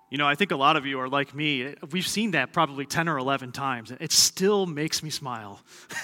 You know, I think a lot of you are like me. We've seen that probably 10 or 11 times. It still makes me smile.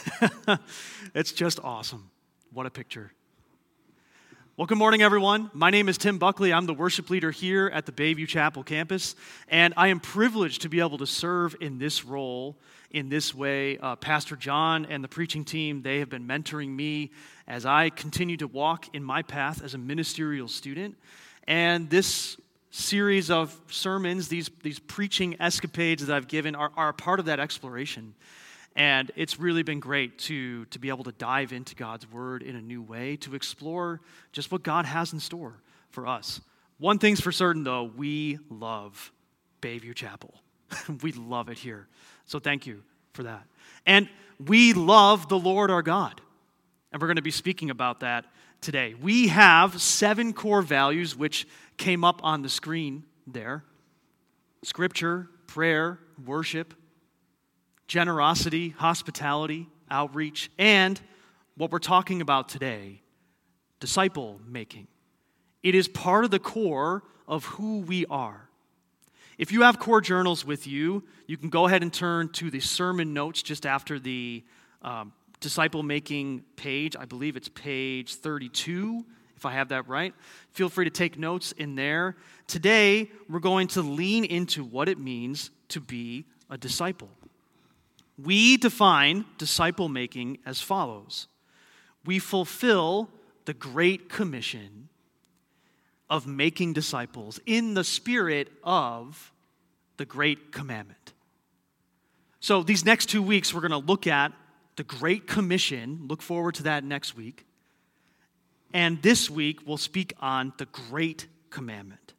It's just awesome. What a picture. Well, good morning, everyone. My name is Tim Buckley. I'm the worship leader here at the Bayview Chapel campus, and I am privileged to be able to serve in this role in this way. Pastor John and the preaching team, they have been mentoring me as I continue to walk in my path as a ministerial student. And this series of sermons, these preaching escapades that I've given are a part of that exploration. And it's really been great to be able to dive into God's Word in a new way, to explore just what God has in store for us. One thing's for certain, though, we love Bayview Chapel. We love it here. So thank you for that. And we love the Lord our God. And we're going to be speaking about that today. We have 7 core values which came up on the screen there. Scripture, prayer, worship, generosity, hospitality, outreach, and what we're talking about today, disciple making. It is part of the core of who we are. If you have core journals with you, you can go ahead and turn to the sermon notes just after the disciple making page. I believe it's page 32, if I have that right. Feel free to take notes in there. Today, we're going to lean into what it means to be a disciple. We define disciple making as follows. We fulfill the Great Commission of making disciples in the spirit of the Great Commandment. So these next 2 weeks, we're going to look at the Great Commission. Look forward to that next week. And this week, we'll speak on the Great Commandment.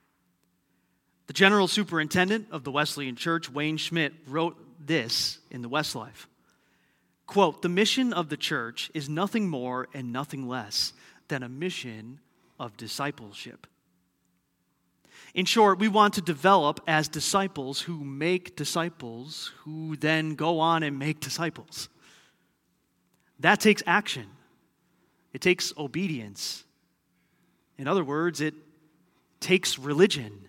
The General Superintendent of the Wesleyan Church, Wayne Schmidt, wrote this in the Westlife. Quote, "The mission of the church is nothing more and nothing less than a mission of discipleship." In short, we want to develop as disciples who make disciples who then go on and make disciples. That takes action. It takes obedience. In other words, it takes religion.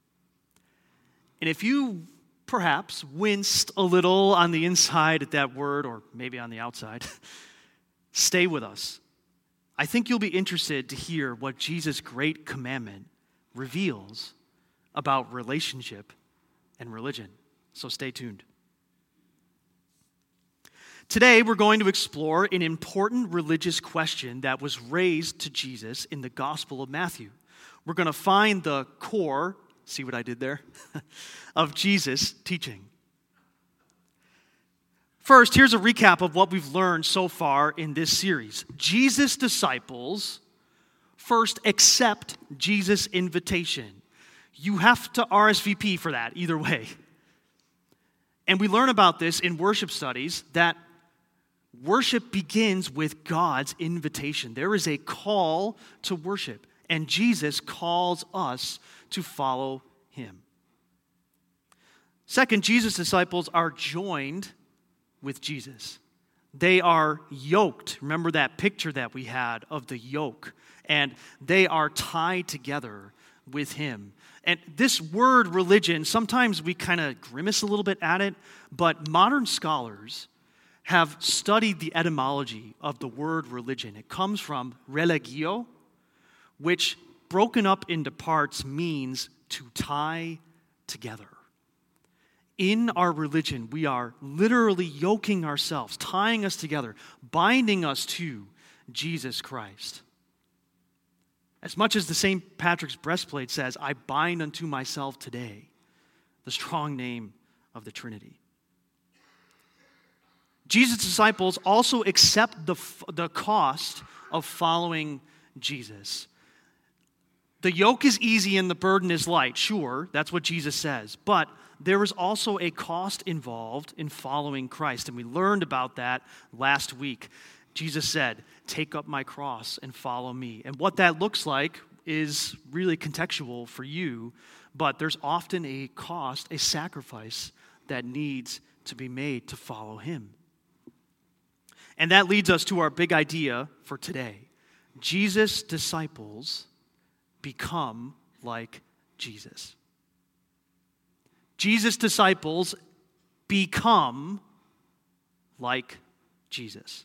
And if you perhaps winced a little on the inside at that word, or maybe on the outside, stay with us. I think you'll be interested to hear what Jesus' great commandment reveals about relationship and religion. So stay tuned. Today, we're going to explore an important religious question that was raised to Jesus in the Gospel of Matthew. We're going to find the core, see what I did there, of Jesus' teaching. First, here's a recap of what we've learned so far in this series. Jesus' disciples first accept Jesus' invitation. You have to RSVP for that, either way. And we learn about this in worship studies, that worship begins with God's invitation. There is a call to worship, and Jesus calls us to follow him. Second, Jesus' disciples are joined with Jesus. They are yoked. Remember that picture that we had of the yoke. And they are tied together with him. And this word religion, sometimes we kind of grimace a little bit at it, but modern scholars have studied the etymology of the word religion. It comes from religio, which broken up into parts means to tie together. In our religion, we are literally yoking ourselves, tying us together, binding us to Jesus Christ. As much as the St. Patrick's breastplate says, "I bind unto myself today the strong name of the Trinity." Jesus' disciples also accept the cost of following Jesus. The yoke is easy and the burden is light. Sure, that's what Jesus says. But there is also a cost involved in following Christ. And we learned about that last week. Jesus said, "Take up my cross and follow me." And what that looks like is really contextual for you. But there's often a cost, a sacrifice that needs to be made to follow him. And that leads us to our big idea for today. Jesus' disciples become like Jesus. Jesus' disciples become like Jesus.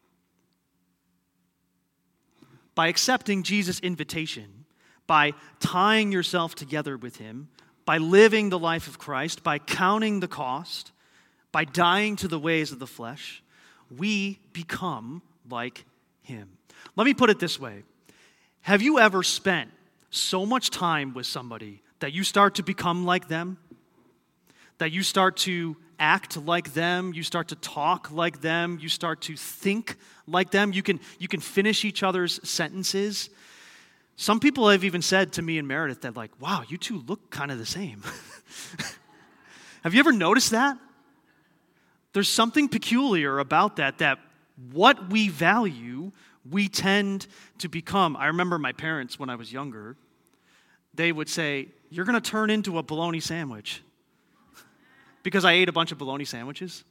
By accepting Jesus' invitation, by tying yourself together with him, by living the life of Christ, by counting the cost, by dying to the ways of the flesh, we become like him. Let me put it this way. Have you ever spent so much time with somebody that you start to become like them? That you start to act like them, you start to talk like them, you start to think like them, you can finish each other's sentences. Some people have even said to me and Meredith that like, wow, you two look kind of the same. Have you ever noticed that? There's something peculiar about that what we value, we tend to become. I remember my parents when I was younger, they would say, you're going to turn into a bologna sandwich. Because I ate a bunch of bologna sandwiches.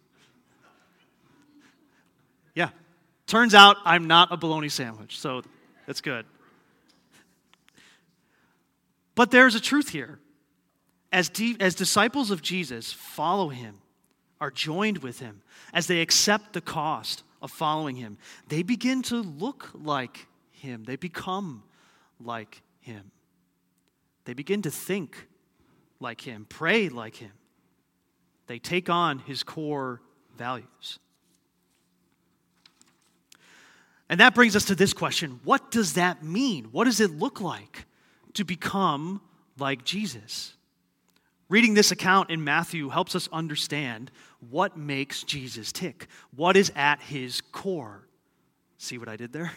Yeah. Turns out I'm not a bologna sandwich, so that's good. But there's a truth here. As disciples of Jesus follow him, are joined with him, as they accept the cost of following him, they begin to look like him. They become like him. They begin to think like him, pray like him. They take on his core values. And that brings us to this question. What does that mean? What does it look like to become like Jesus? Reading this account in Matthew helps us understand what makes Jesus tick. What is at his core? See what I did there?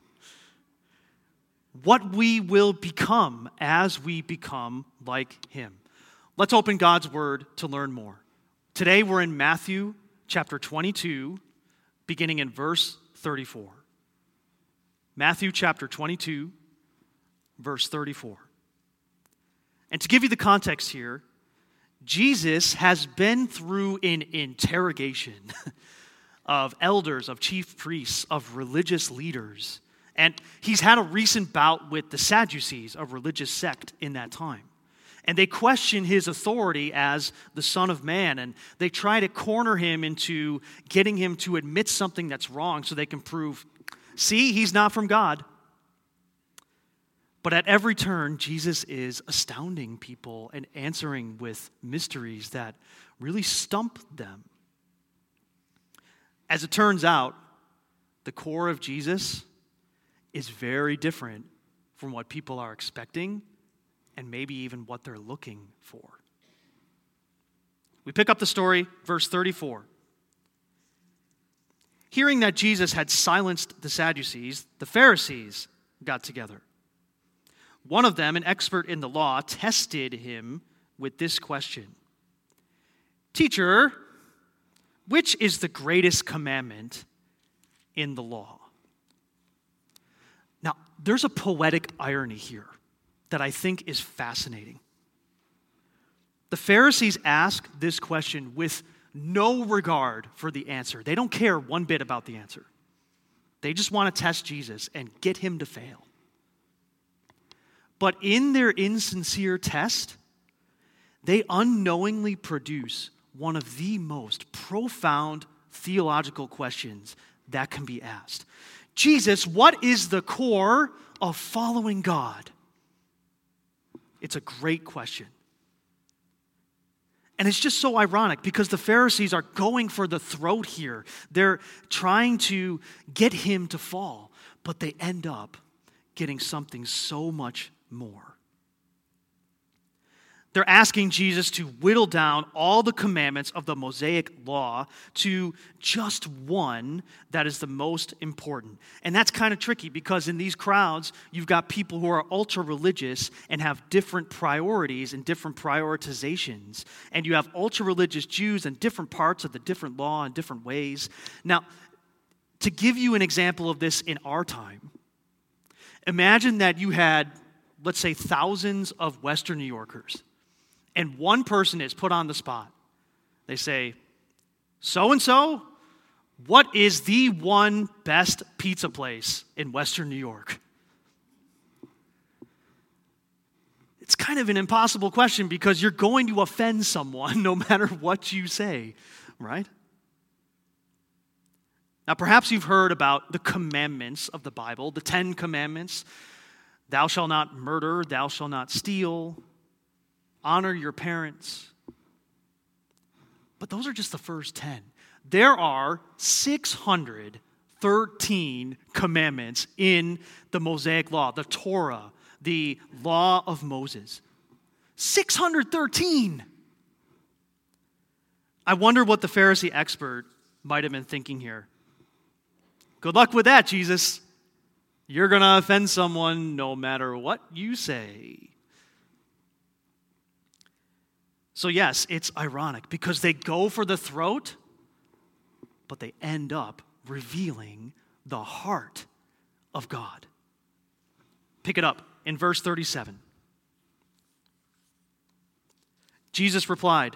What we will become as we become like him. Let's open God's word to learn more. Today we're in Matthew chapter 22, beginning in verse 34. Matthew chapter 22, verse 34. And to give you the context here, Jesus has been through an interrogation of elders, of chief priests, of religious leaders. And he's had a recent bout with the Sadducees, a religious sect in that time. And they question his authority as the Son of Man. And they try to corner him into getting him to admit something that's wrong so they can prove, see, he's not from God. But at every turn, Jesus is astounding people and answering with mysteries that really stump them. As it turns out, the core of Jesus is very different from what people are expecting and maybe even what they're looking for. We pick up the story, verse 34. Hearing that Jesus had silenced the Sadducees, the Pharisees got together. One of them, an expert in the law, tested him with this question. Teacher, which is the greatest commandment in the law? Now, there's a poetic irony here that I think is fascinating. The Pharisees ask this question with no regard for the answer. They don't care one bit about the answer. They just want to test Jesus and get him to fail. But in their insincere test, they unknowingly produce one of the most profound theological questions that can be asked. Jesus, what is the core of following God? It's a great question. And it's just so ironic because the Pharisees are going for the throat here. They're trying to get him to fall, but they end up getting something so much more. They're asking Jesus to whittle down all the commandments of the Mosaic law to just one that is the most important. And that's kind of tricky because in these crowds, you've got people who are ultra-religious and have different priorities and different prioritizations. And you have ultra-religious Jews and different parts of the different law in different ways. Now, to give you an example of this in our time, imagine that you had, let's say, thousands of Western New Yorkers. And one person is put on the spot. They say, so-and-so, what is the one best pizza place in Western New York? it's kind of an impossible question because you're going to offend someone no matter what you say, right? Now, perhaps you've heard about the commandments of the Bible, the 10 commandments. Thou shalt not murder, thou shalt not steal, honor your parents. But those are just the first 10. There are 613 commandments in the Mosaic Law, the Torah, the Law of Moses. 613! I wonder what the Pharisee expert might have been thinking here. Good luck with that, Jesus. You're going to offend someone no matter what you say. So yes, it's ironic because they go for the throat, but they end up revealing the heart of God. Pick it up in verse 37. Jesus replied,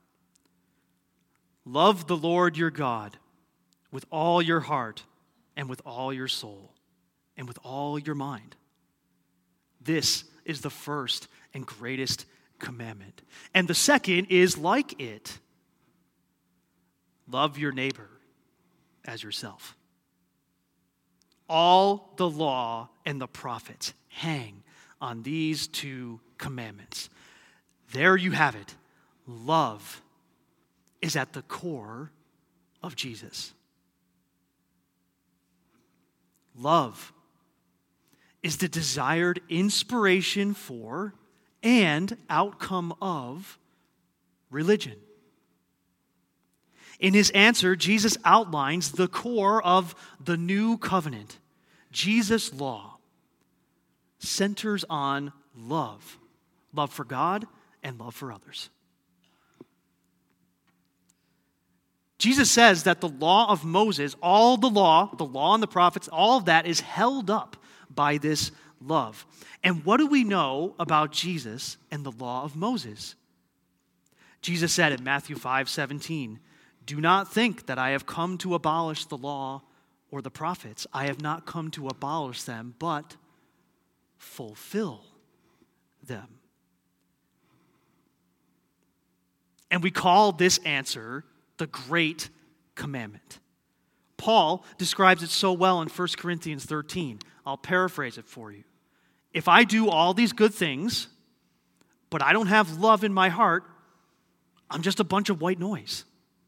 "Love the Lord your God with all your heart and with all your soul and with all your mind. This is the first and greatest commandment. And the second is like it. Love your neighbor as yourself." All the law and the prophets hang on these two commandments. There you have it. Love is at the core of Jesus. Love is the desired inspiration for and outcome of religion. In his answer, Jesus outlines the core of the new covenant. Jesus' law centers on love. Love for God and love for others. Jesus says that the law of Moses, all the law and the prophets, all of that is held up by this love. And what do we know about Jesus and the law of Moses? Jesus said in Matthew 5:17, "Do not think that I have come to abolish the law or the prophets. I have not come to abolish them, but fulfill them." And we call this answer the Great Commandment. Paul describes it so well in 1 Corinthians 13. I'll paraphrase it for you. If I do all these good things, but I don't have love in my heart, I'm just a bunch of white noise.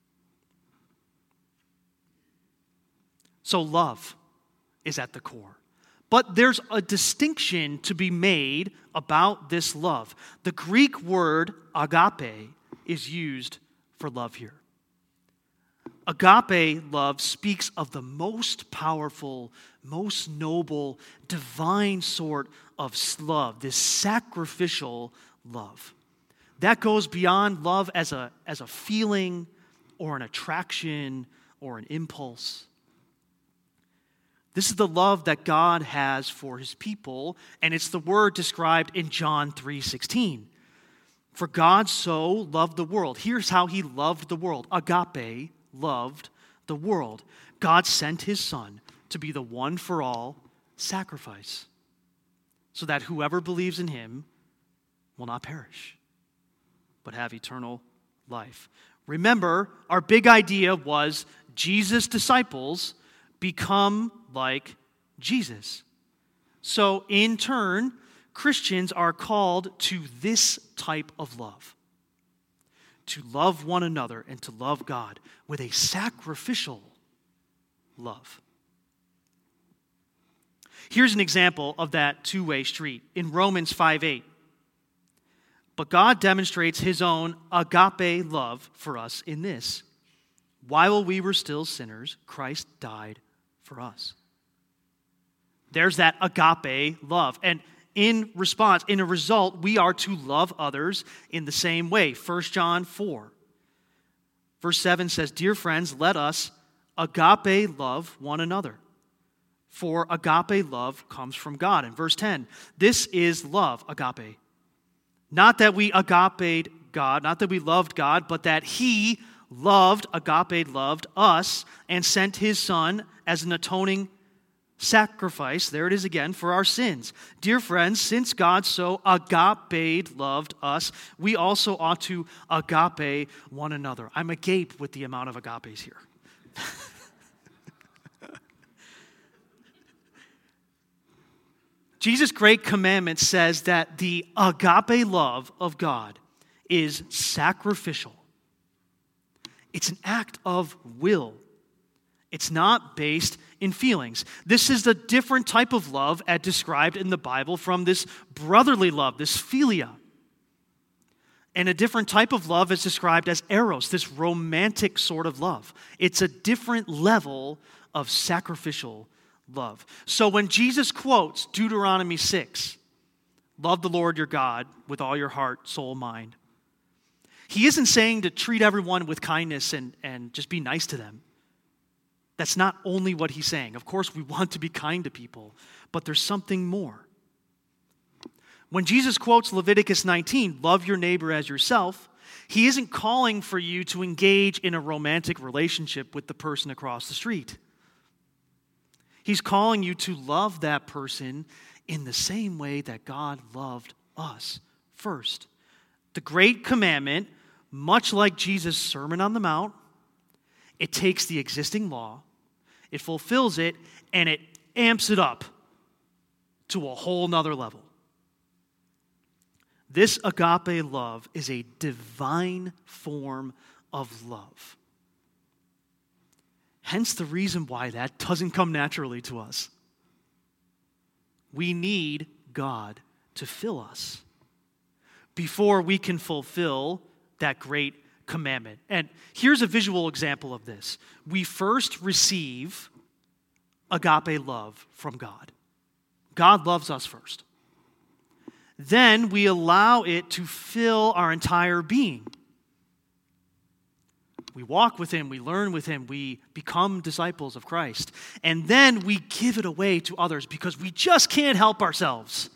So love is at the core. But there's a distinction to be made about this love. The Greek word agape is used for love here. Agape love speaks of the most powerful, most noble, divine sort of love, this sacrificial love. That goes beyond love as a feeling or an attraction or an impulse. This is the love that God has for his people, and it's the word described in John 3:16. For God so loved the world. Here's how he loved the world. Agape loved the world. God sent his Son to be the one for all sacrifice, so that whoever believes in him will not perish, but have eternal life. Remember, our big idea was Jesus' disciples become like Jesus. So in turn, Christians are called to this type of love. To love one another and to love God with a sacrificial love. Here's an example of that two-way street in Romans 5:8. But God demonstrates his own agape love for us in this: while we were still sinners, Christ died for us. There's that agape love. And in a result, we are to love others in the same way. 1 John 4, verse 7 says, "Dear friends, let us agape love one another. For agape love comes from God." And verse 10, this is love, agape. Not that we agaped God, not that we loved God, but that he loved us and sent his Son as an atoning sacrifice, there it is again, for our sins. Dear friends, since God so agape loved us, we also ought to agape one another. I'm agape with the amount of agapes here. Jesus' great commandment says that the agape love of God is sacrificial. It's an act of will. It's not based in feelings. This is the different type of love as described in the Bible from this brotherly love, this philia. And a different type of love is described as eros, this romantic sort of love. It's a different level of sacrificial love. So when Jesus quotes Deuteronomy 6, love the Lord your God with all your heart, soul, mind, he isn't saying to treat everyone with kindness and just be nice to them. That's not only what he's saying. Of course, we want to be kind to people, but there's something more. When Jesus quotes Leviticus 19, love your neighbor as yourself, he isn't calling for you to engage in a romantic relationship with the person across the street. He's calling you to love that person in the same way that God loved us first. The great commandment, much like Jesus' Sermon on the Mount, it takes the existing law, it fulfills it, and it amps it up to a whole nother level. This agape love is a divine form of love. Hence the reason why that doesn't come naturally to us. We need God to fill us before we can fulfill that great commandment. And here's a visual example of this. We first receive agape love from God. God loves us first. Then we allow it to fill our entire being. We walk with him, we learn with him, we become disciples of Christ. And then we give it away to others because we just can't help ourselves.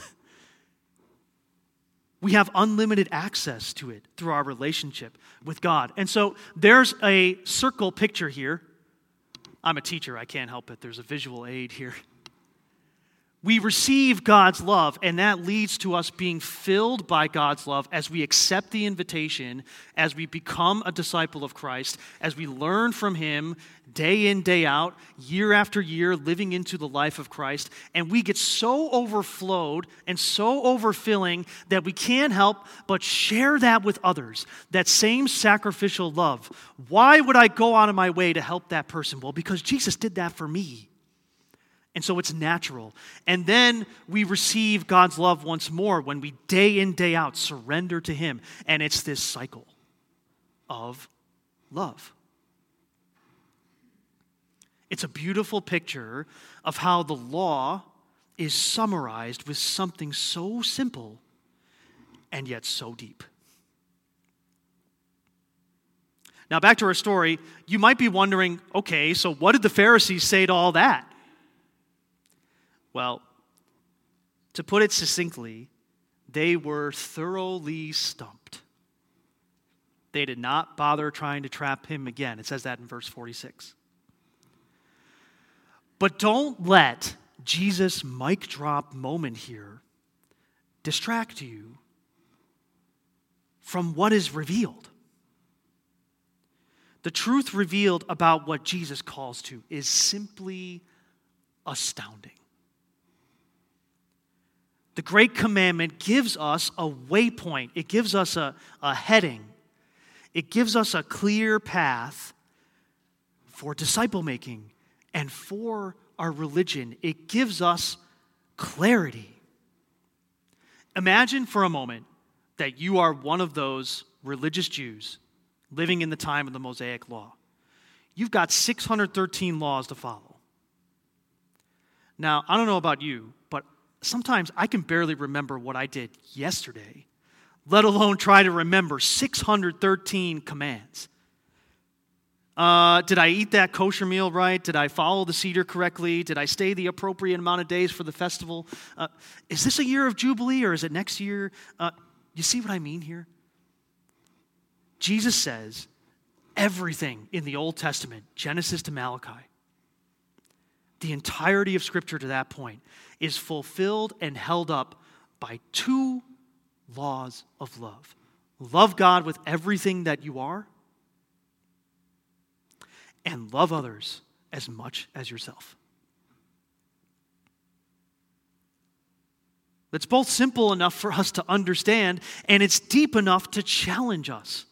We have unlimited access to it through our relationship with God. And so there's a circle picture here. I'm a teacher, I can't help it. There's a visual aid here. We receive God's love, and that leads to us being filled by God's love as we accept the invitation, as we become a disciple of Christ, as we learn from him day in, day out, year after year, living into the life of Christ, and we get so overflowed and so overfilling that we can't help but share that with others, that same sacrificial love. Why would I go out of my way to help that person? Well, because Jesus did that for me. And so it's natural. And then we receive God's love once more when we day in, day out surrender to him. And it's this cycle of love. It's a beautiful picture of how the law is summarized with something so simple and yet so deep. Now back to our story, you might be wondering, okay, so what did the Pharisees say to all that? Well, to put it succinctly, they were thoroughly stumped. They did not bother trying to trap him again. It says that in verse 46. But don't let Jesus' mic drop moment here distract you from what is revealed. The truth revealed about what Jesus calls to is simply astounding. The Great Commandment gives us a waypoint. It gives us a heading. It gives us a clear path for disciple making and for our religion. It gives us clarity. Imagine for a moment that you are one of those religious Jews living in the time of the Mosaic Law. You've got 613 laws to follow. Now, I don't know about you, but sometimes I can barely remember what I did yesterday, let alone try to remember 613 commands. Did I eat that kosher meal right? Did I follow the Seder correctly? Did I stay the appropriate amount of days for the festival? Is this a year of Jubilee or is it next year? You see what I mean here? Jesus says everything in the Old Testament, Genesis to Malachi, the entirety of Scripture to that point is fulfilled and held up by two laws of love. Love God with everything that you are, and love others as much as yourself. It's both simple enough for us to understand, and it's deep enough to challenge us.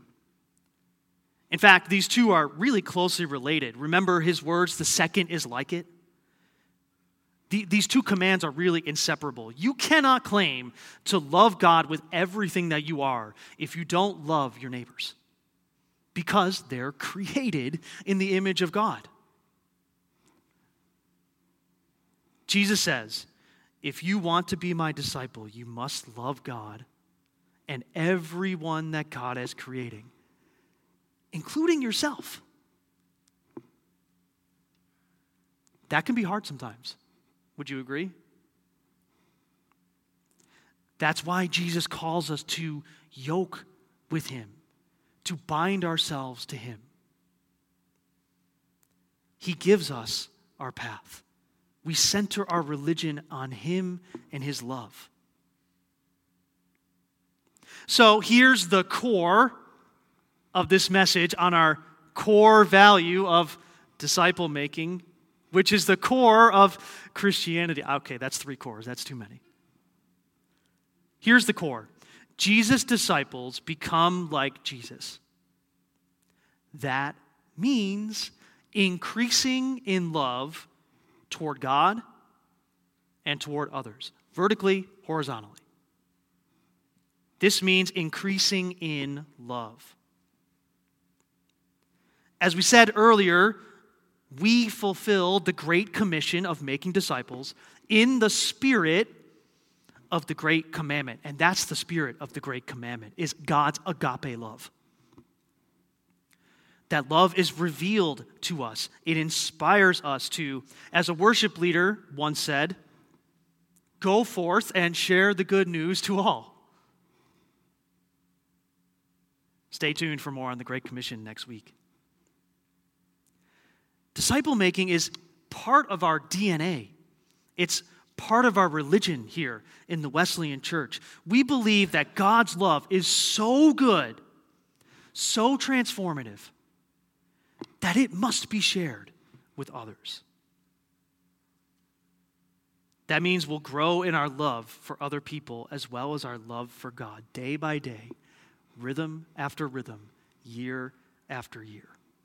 In fact, these two are really closely related. Remember his words, the second is like it? These two commands are really inseparable. You cannot claim to love God with everything that you are if you don't love your neighbors, because they're created in the image of God. Jesus says, if you want to be my disciple, you must love God and everyone that God is creating, including yourself. That can be hard sometimes. Would you agree? That's why Jesus calls us to yoke with him, to bind ourselves to him. He gives us our path. We center our religion on him and his love. So here's the core of this message on our core value of disciple making, which is the core of Christianity. Okay, that's 3 cores. That's too many. Here's the core. Jesus' disciples become like Jesus. That means increasing in love toward God and toward others, vertically, horizontally. This means increasing in love. As we said earlier, we fulfilled the Great Commission of making disciples in the spirit of the Great Commandment. And that's the spirit of the Great Commandment, is God's agape love. That love is revealed to us. It inspires us to, as a worship leader once said, go forth and share the good news to all. Stay tuned for more on the Great Commission next week. Disciple making is part of our DNA. It's part of our religion here in the Wesleyan Church. We believe that God's love is so good, so transformative, that it must be shared with others. That means we'll grow in our love for other people as well as our love for God, day by day, rhythm after rhythm, year after year.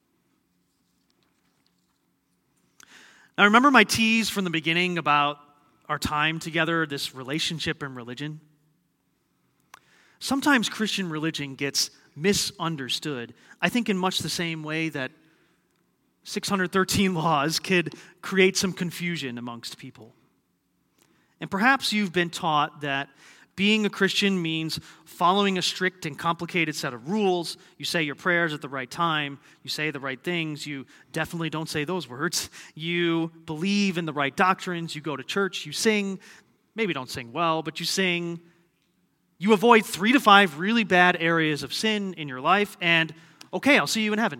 Now, remember my tease from the beginning about our time together, this relationship and religion? Sometimes Christian religion gets misunderstood, I think in much the same way that 613 laws could create some confusion amongst people. And perhaps you've been taught that being a Christian means following a strict and complicated set of rules. You say your prayers at the right time. You say the right things. You definitely don't say those words. You believe in the right doctrines. You go to church. You sing. Maybe don't sing well, but you sing. You avoid 3 to 5 really bad areas of sin in your life. And, okay, I'll see you in heaven.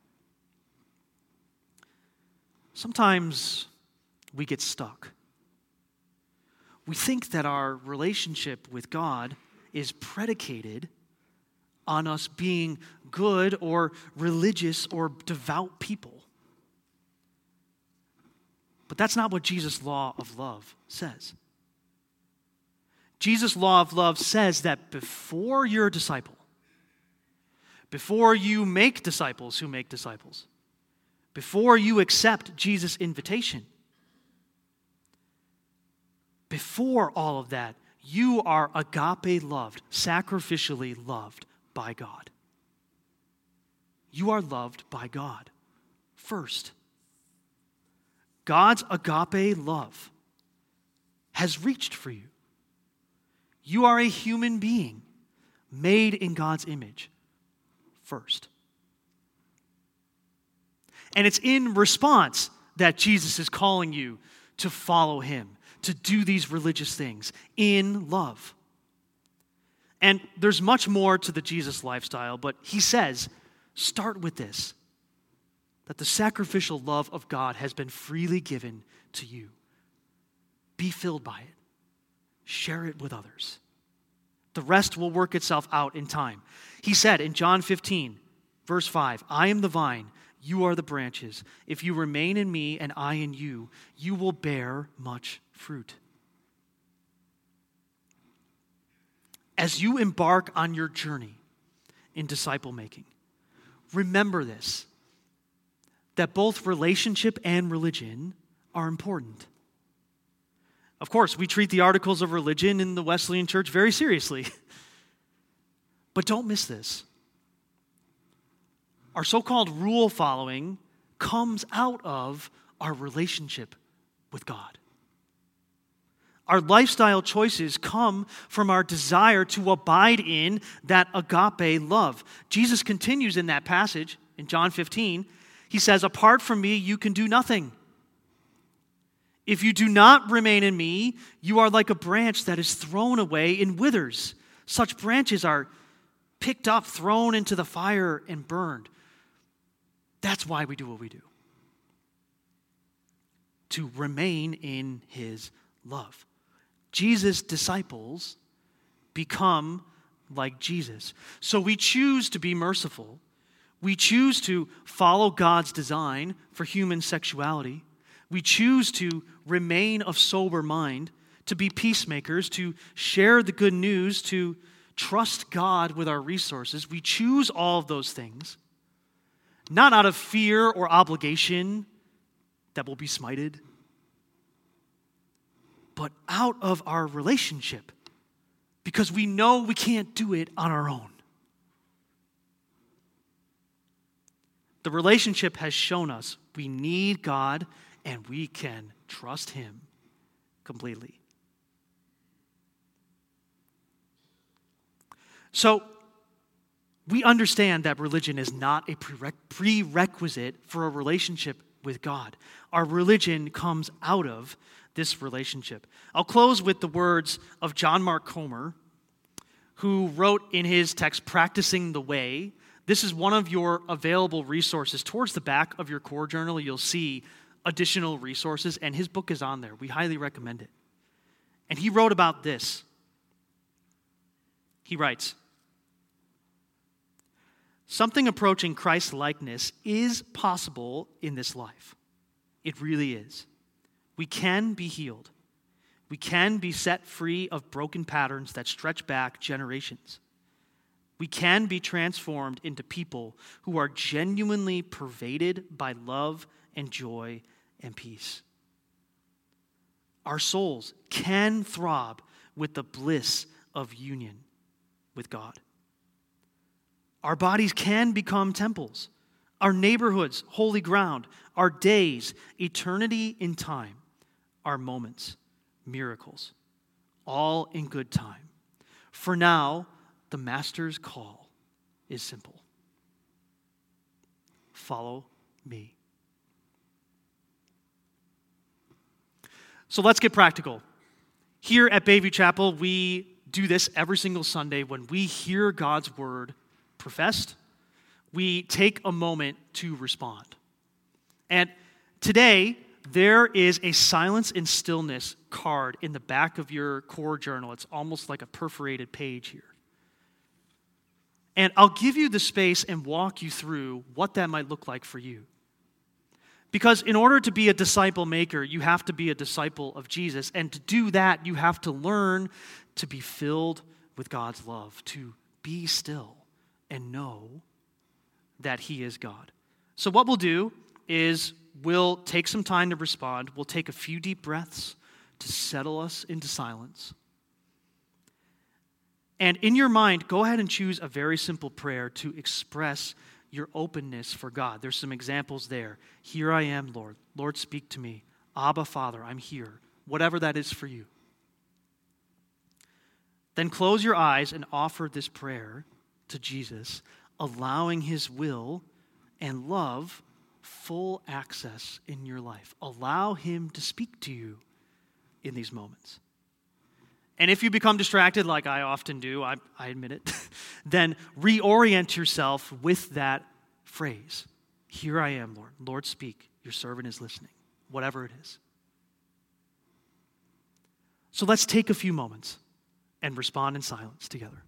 Sometimes we get stuck. We think that our relationship with God is predicated on us being good or religious or devout people. But that's not what Jesus' law of love says. Jesus' law of love says that before you're a disciple, before you make disciples who make disciples, before you accept Jesus' invitation, before all of that, you are agape loved, sacrificially loved by God. You are loved by God first. God's agape love has reached for you. You are a human being made in God's image first. And it's in response that Jesus is calling you to follow him, to do these religious things in love. And there's much more to the Jesus lifestyle, but he says, start with this. that the sacrificial love of God has been freely given to you. Be filled by it. Share it with others. The rest will work itself out in time. He said in John 15, verse 5, I am the vine, you are the branches. If you remain in me and I in you, you will bear much fruit. As you embark on your journey in disciple making, remember this, that both relationship and religion are important. Of course, we treat the articles of religion in the Wesleyan Church very seriously. But don't miss this. Our so-called rule following comes out of our relationship with God. Our lifestyle choices come from our desire to abide in that agape love. Jesus continues in that passage in John 15. He says, apart from me, you can do nothing. If you do not remain in me, you are like a branch that is thrown away and withers. Such branches are picked up, thrown into the fire, and burned. That's why we do what we do. To remain in his love. Jesus' disciples become like Jesus. So we choose to be merciful. We choose to follow God's design for human sexuality. We choose to remain of sober mind, to be peacemakers, to share the good news, to trust God with our resources. We choose all of those things, not out of fear or obligation that will be smited, but out of our relationship, because we know we can't do it on our own. The relationship has shown us we need God and we can trust him completely. So, we understand that religion is not a prerequisite for a relationship with God. Our religion comes out of this relationship. I'll close with the words of John Mark Comer, who wrote in his text, Practicing the Way. This is one of your available resources. Towards the back of your core journal, you'll see additional resources, and his book is on there. We highly recommend it. And he wrote about this. He writes, something approaching Christ-likeness is possible in this life. It really is. We can be healed. We can be set free of broken patterns that stretch back generations. We can be transformed into people who are genuinely pervaded by love and joy and peace. Our souls can throb with the bliss of union with God. Our bodies can become temples, our neighborhoods, holy ground, our days, eternity in time, our moments, miracles, all in good time. For now, the Master's call is simple. Follow me. So let's get practical. Here at Bayview Chapel, we do this every single Sunday when we hear God's word professed. We take a moment to respond. And today, there is a silence and stillness card in the back of your core journal. It's almost like a perforated page here. And I'll give you the space and walk you through what that might look like for you. Because in order to be a disciple maker, you have to be a disciple of Jesus. And to do that, you have to learn to be filled with God's love, to be still and know that he is God. So what we'll do is we'll take some time to respond. We'll take a few deep breaths to settle us into silence. And in your mind, go ahead and choose a very simple prayer to express your openness for God. There's some examples there. Here I am, Lord. Lord, speak to me. Abba, Father, I'm here. Whatever that is for you. Then close your eyes and offer this prayer to Jesus, allowing his will and love full access in your life. Allow him to speak to you in these moments. And if you become distracted, like I often do, I admit it, then reorient yourself with that phrase. Here I am, Lord. Lord, speak. Your servant is listening, whatever it is. So let's take a few moments and respond in silence together.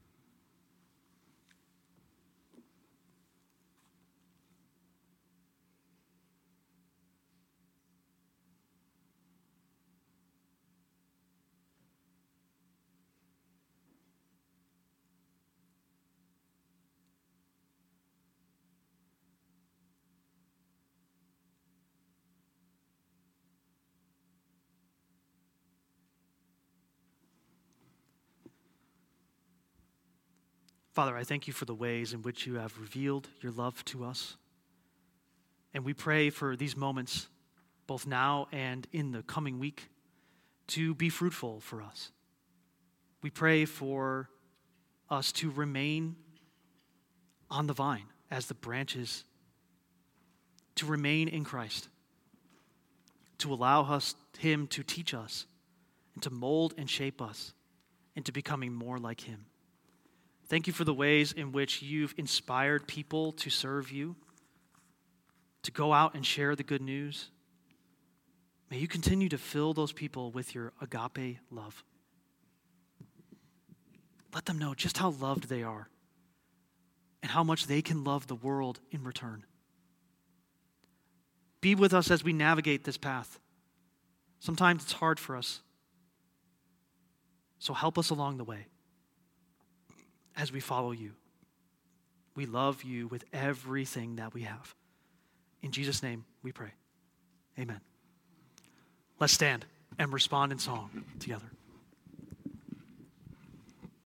Father, I thank you for the ways in which you have revealed your love to us. And we pray for these moments, both now and in the coming week, to be fruitful for us. We pray for us to remain on the vine as the branches, to remain in Christ, to allow him to teach us and to mold and shape us into becoming more like him. Thank you for the ways in which you've inspired people to serve you, to go out and share the good news. May you continue to fill those people with your agape love. Let them know just how loved they are and how much they can love the world in return. Be with us as we navigate this path. Sometimes it's hard for us, so help us along the way. As we follow you, we love you with everything that we have. In Jesus' name we pray. Amen. Let's stand and respond in song together.